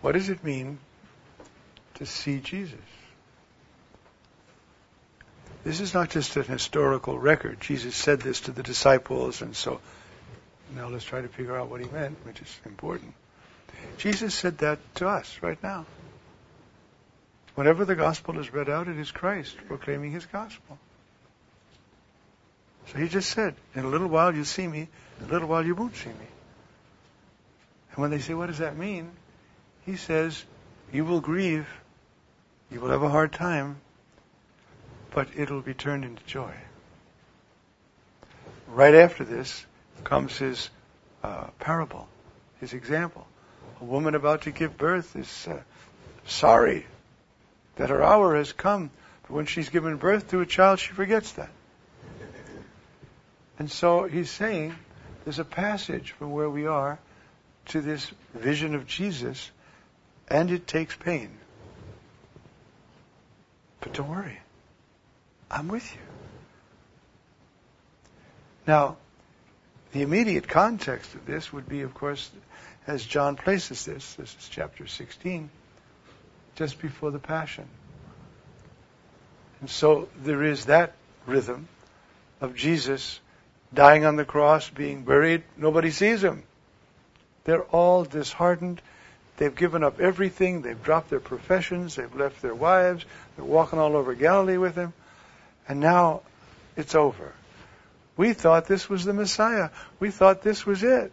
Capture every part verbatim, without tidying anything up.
What does it mean to see Jesus? This is not just an historical record. Jesus said this to the disciples, and so now let's try to figure out what he meant, which is important. Jesus said that to us right now. Whenever the gospel is read out, it is Christ proclaiming his gospel. So he just said, in a little while you'll see me, in a little while you won't see me. And when they say, what does that mean? He says, you will grieve, you will have a hard time, but it'll be turned into joy. Right after this comes his uh, parable, his example. A woman about to give birth is uh, sorry that her hour has come, but when she's given birth to a child, she forgets that. And so he's saying there's a passage from where we are to this vision of Jesus, and it takes pain. But don't worry, I'm with you. Now, the immediate context of this would be, of course, as John places this, this is chapter sixteen, just before the Passion. And so there is that rhythm of Jesus dying on the cross, being buried. Nobody sees him. They're all disheartened. They've given up everything. They've dropped their professions. They've left their wives. They're walking all over Galilee with him. And now it's over. We thought this was the Messiah. We thought this was it.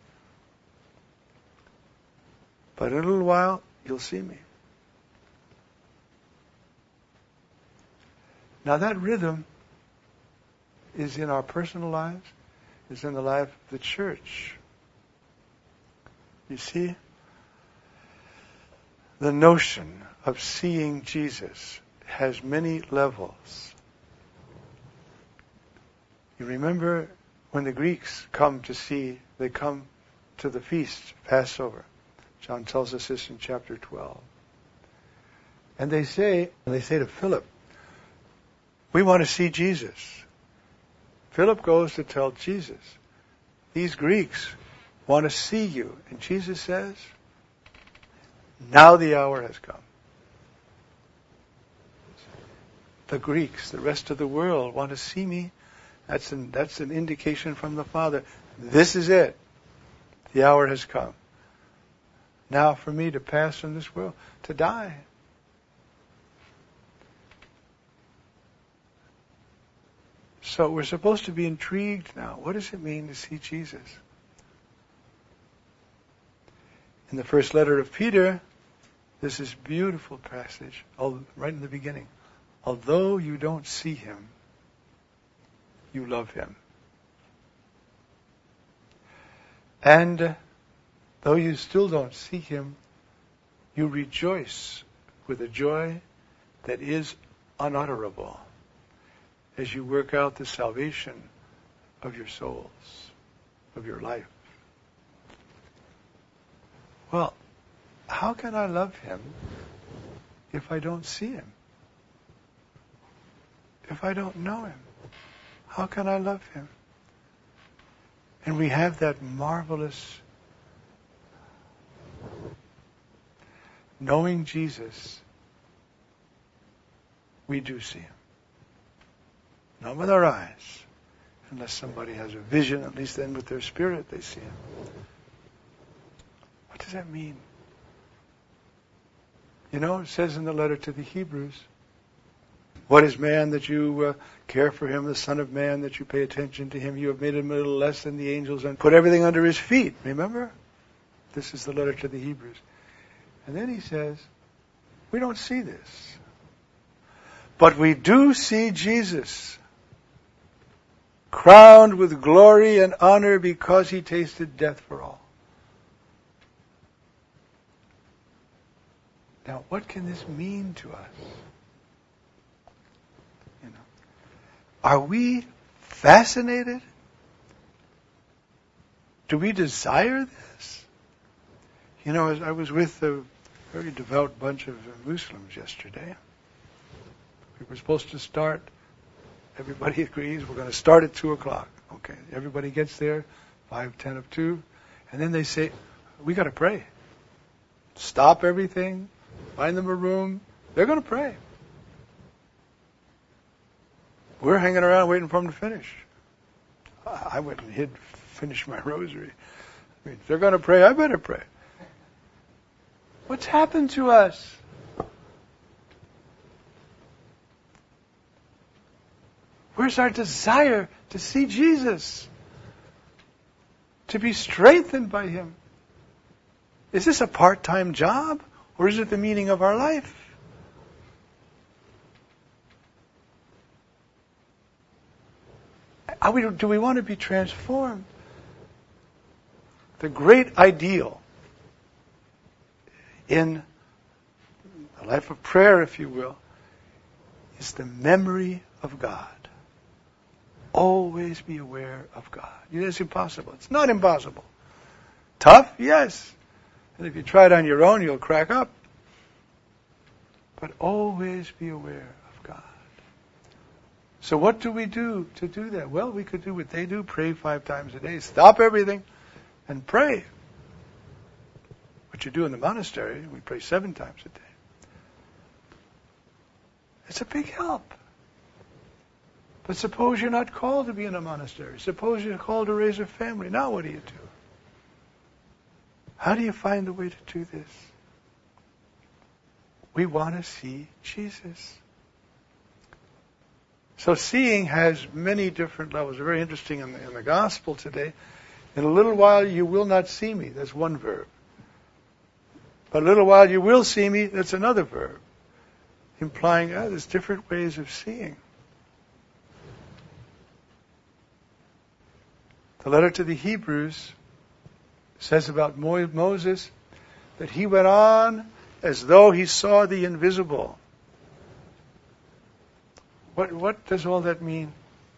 But in a little while, you'll see me. Now that rhythm is in our personal lives, is in the life of the church. You see, the notion of seeing Jesus has many levels. You remember when the Greeks come to see, they come to the feast, Passover. John tells us this in chapter twelve. And they say, and they say to Philip, we want to see Jesus. Philip goes to tell Jesus, these Greeks want to see you. And Jesus says, now the hour has come. The Greeks, the rest of the world, want to see me. That's an, that's an indication from the Father. This is it. The hour has come. Now for me to pass from this world, to die. So we're supposed to be intrigued now. What does it mean to see Jesus? In the first letter of Peter, there's this beautiful passage, right in the beginning. Although you don't see him, you love him. And though you still don't see him, you rejoice with a joy that is unutterable as you work out the salvation of your souls, of your life. Well, how can I love him if I don't see him? If I don't know him? How can I love him? And we have that marvelous knowing Jesus, we do see him. Not with our eyes. Unless somebody has a vision, at least then with their spirit they see him. What does that mean? You know, it says in the letter to the Hebrews, what is man that you uh, care for him, the Son of Man that you pay attention to him? You have made him a little less than the angels and put everything under his feet. Remember? This is the letter to the Hebrews. And then he says, we don't see this. But we do see Jesus, crowned with glory and honor because he tasted death for all. Now, what can this mean to us? You know, are we fascinated? Do we desire this? You know, I was with a very devout bunch of Muslims yesterday. We were supposed to start. Everybody agrees we're going to start at two o'clock. Okay, everybody gets there, five ten of two, and then they say, "We got to pray." stop everything, find them a room. They're going to pray. We're hanging around waiting for them to finish. I went and hid, finished my rosary. I mean, if they're going to pray, I better pray. What's happened to us? Where's our desire to see Jesus? To be strengthened by Him? Is this a part-time job? Or is it the meaning of our life? Are we, do we want to be transformed? The great ideal in a life of prayer, if you will, is the memory of God. Always be aware of God. It is impossible. It's not impossible. Tough? Yes. And if you try it on your own, you'll crack up. But always be aware of God. So what do we do to do that? Well, we could do what they do. Pray five times a day. Stop everything and pray. What you do in the monastery, we pray seven times a day. It's a big help. But suppose you're not called to be in a monastery. Suppose you're called to raise a family. Now what do you do? How do you find the way to do this? We want to see Jesus. So seeing has many different levels. Very interesting in the, in the gospel today. In a little while you will not see me. That's one verb. But a little while you will see me. That's another verb. Implying oh, there's different ways of seeing. The letter to the Hebrews says about Moses that he went on as though he saw the invisible. What, what does all that mean?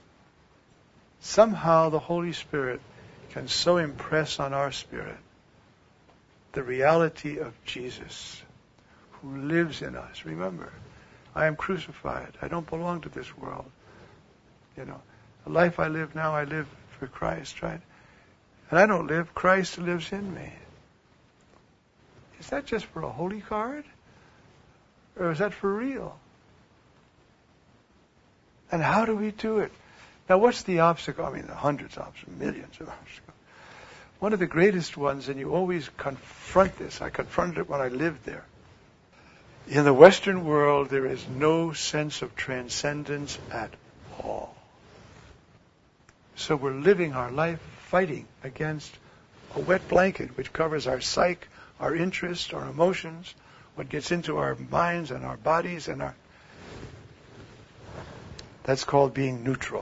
Somehow the Holy Spirit can so impress on our spirit the reality of Jesus who lives in us. Remember, I am crucified. I don't belong to this world. You know, the life I live now, I live for Christ, right? And I don't live, Christ lives in me. Is that just for a holy card? Or is that for real? And how do we do it? Now what's the obstacle? I mean, there are hundreds of obstacles, millions of obstacles. One of the greatest ones, and you always confront this, I confronted it when I lived there. In the Western world, there is no sense of transcendence at all. So we're living our life fighting against a wet blanket which covers our psyche, our interests, our emotions, what gets into our minds and our bodies and our... That's called being neutral.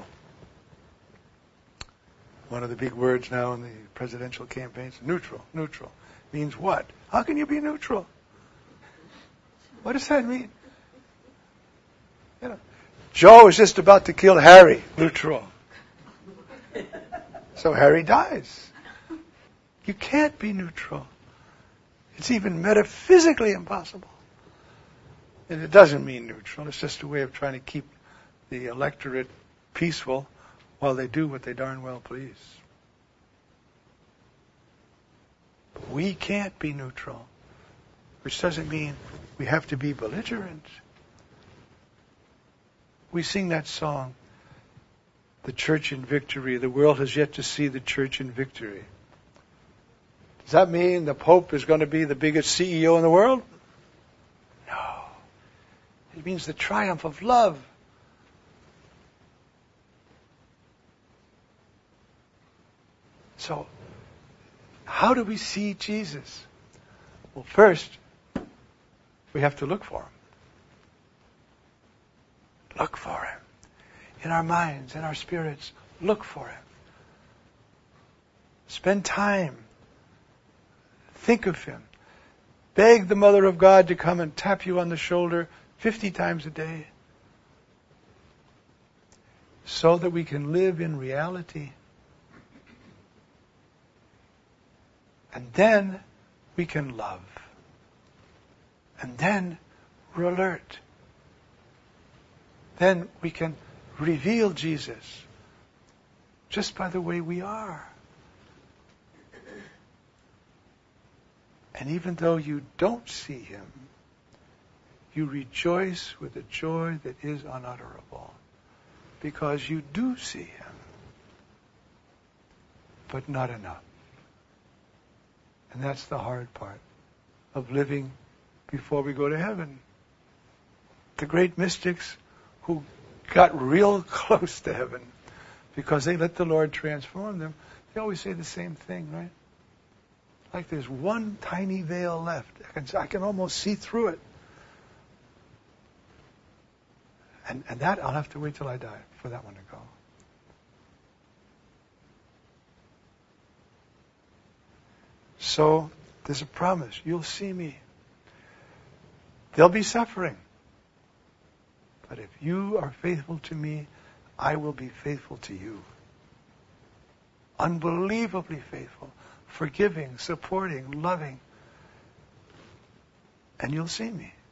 One of the big words now in the presidential campaigns, neutral, neutral. Means what? How can you be neutral? What does that mean? You know, Joe is just about to kill Harry, neutral. So Harry dies. You can't be neutral. It's even metaphysically impossible. And it doesn't mean neutral. It's just a way of trying to keep the electorate peaceful while they do what they darn well please. But we can't be neutral, which doesn't mean we have to be belligerent. We sing that song, The Church in Victory. The world has yet to see the Church in victory. Does that mean the Pope is going to be the biggest C E O in the world? No. It means the triumph of love. So, how do we see Jesus? Well, first, we have to look for Him. Look for Him. In our minds, in our spirits, look for Him. Spend time. Think of Him. Beg the Mother of God to come and tap you on the shoulder fifty times a day so that we can live in reality. And then we can love. And then we're alert. Then we can reveal Jesus just by the way we are. And even though you don't see him, you rejoice with a joy that is unutterable, because you do see him, but not enough. And that's the hard part of living before we go to heaven. The great mystics who got real close to heaven because they let the Lord transform them, they always say the same thing, right? Like there's one tiny veil left. I can, I can almost see through it. And, and that, I'll have to wait till I die for that one to go. So, there's a promise. You'll see me. There'll be suffering. But if you are faithful to me, I will be faithful to you. Unbelievably faithful. Forgiving, supporting, loving. And you'll see me.